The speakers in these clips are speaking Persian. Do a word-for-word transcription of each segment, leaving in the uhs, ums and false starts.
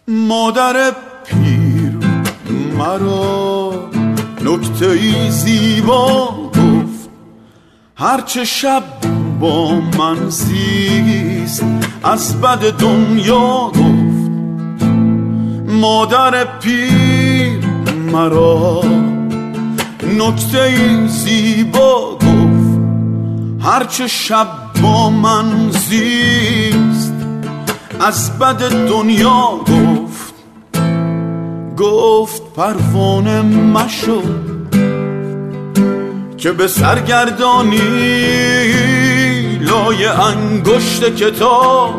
مادر پیر مرا نکته‌ای زیبا گفت، هرچه شب با من زیست از بد دنیا گفت. مادر پیر مرا نکته‌ای زیبا گفت، هرچه شب با من زیست از بد دنیا گفت. گفت پروانه مشو که به سرگردانی لای انگشت کتاب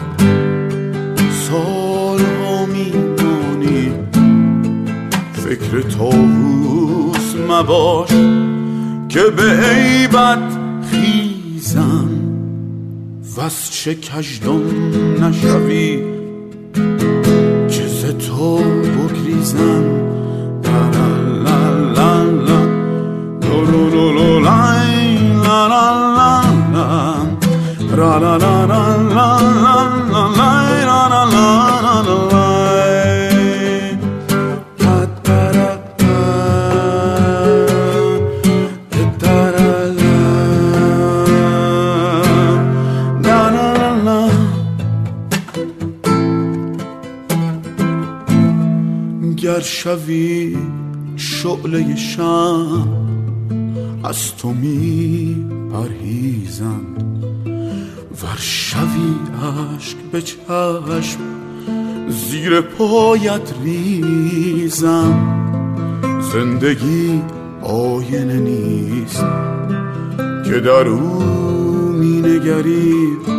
سالها میمانی. فکر طاووس مباش که به عیبت خیزم، وز چه کژدم نشوی که ز تو بگریزم. گر شوی شعله شم از تو می پرهیزند، ور شوی اشک به چشم زیر پایت ریزم. زندگی آینه نیست که در او می نگری،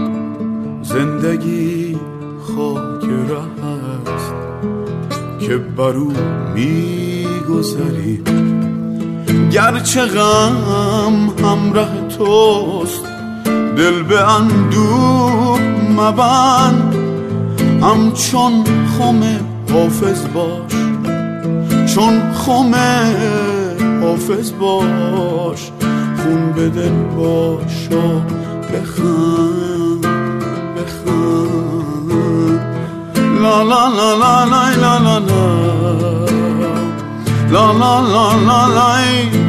زندگی خاک ره است که بر او می گذری. گرچه غم همراه توست دل به اندوه مبند، همچون خم حافظ باش، چون خم حافظ باش. خون به دل باش و بخند بخند. لا لا لا لا لا لا لا لا لا لا لا لا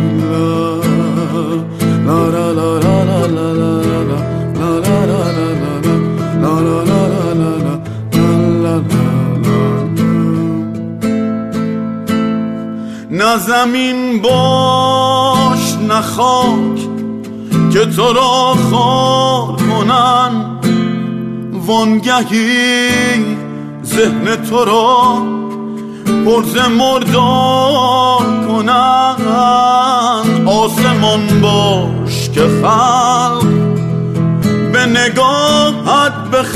لا لا لا لا نه زمین باش نه خاک که تو را خار کنن، وانگهی ذهن تو را پرز مردار کنن. آسمان باش که خلق به نگاهت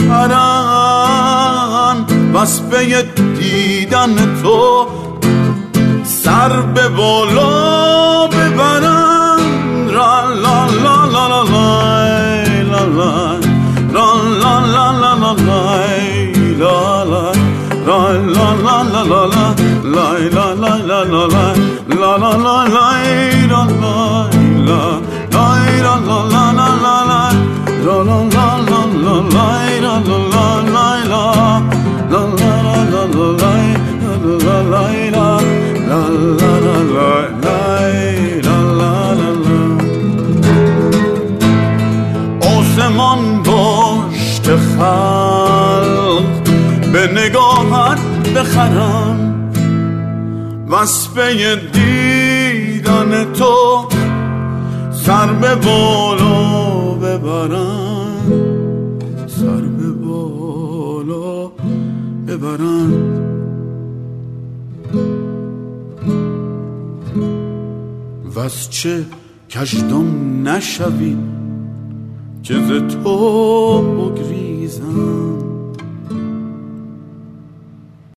بخرن، بس به دیدن تو سر به بالا ببرن. را لا لا لا لا لا لا را لا لا لا لا لا لا La la la la la la la la la la la la la la la la la آسمان باش که خلق به نگاهت بخرم، وصفه دیدن تو سر به بالا ببرن، سر به بالا ببرن. وز چه کژدم نشوی که ز تو بگریزم.